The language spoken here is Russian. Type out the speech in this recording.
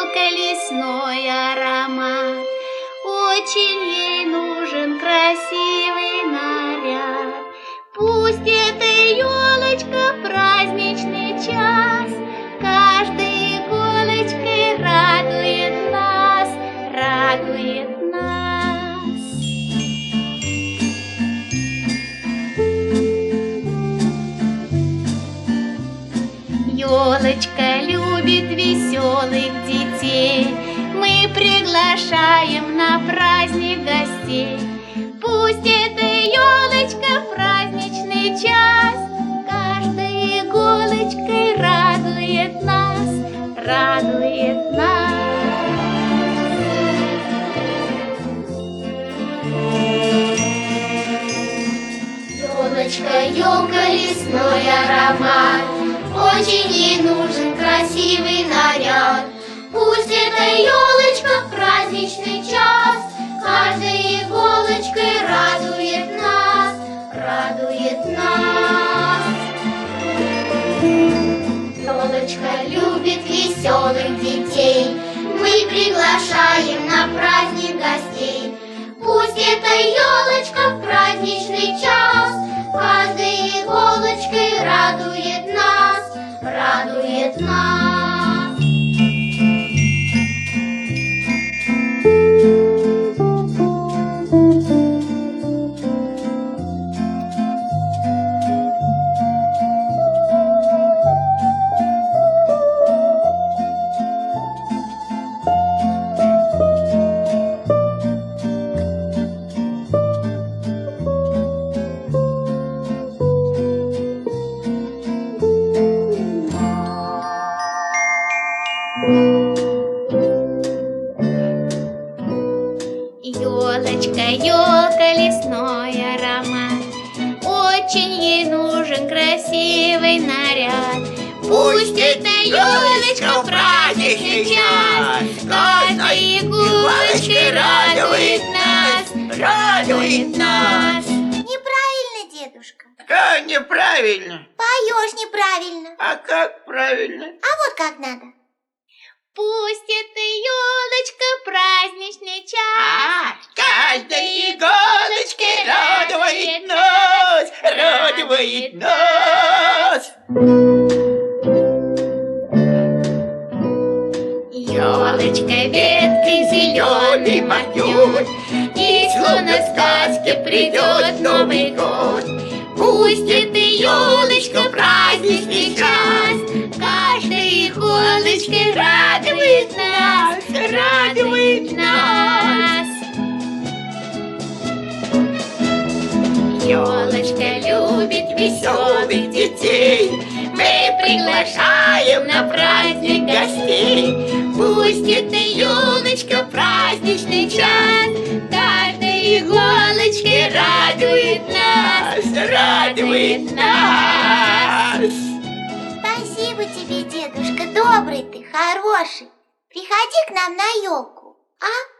елка лесной аромат. Очень ей нужен красивый наряд. Пусть эта елочка праздничный час каждой иголочкой радует нас, радует нас. Елочка любит веселых детей, мы приглашаем на праздник гостей. Пусть эта елочка в праздничный час каждой иголочкой радует нас, радует нас. Елочка, елка, лесной аромат, очень ей нужен красивый наряд. Пусть эта елочка в праздничный час каждой иголочкой радует нас, радует нас. Елочка любит веселых детей, мы приглашаем на праздник гостей. Пусть эта елочка в праздничный час каждой иголочкой радует нас, радует нас. Елочка, елка, лесной аромат, очень ей нужен красивый наряд. Пусть эта елочка в праздничный час каждой иголочкой радует нас, радует нас. Неправильно, дедушка. Как неправильно? Поешь неправильно. А как правильно? А вот как надо. Пусть эта елочка в праздничный час каждой иголочкой радует нас, радует нас. елочка веткой зеленый махнет, и словно в сказке придет Новый год. Пусть эта елочка в праздничный час каждой иголочкой радует нас, радует нас. Елочка любит веселых детей, мы приглашаем на праздник гостей. Пусть эта елочка в праздничный час каждой иголочкой радует нас, радует нас. Спасибо тебе, дедушка, добрый ты, хороший. Приходи к нам на елку, а?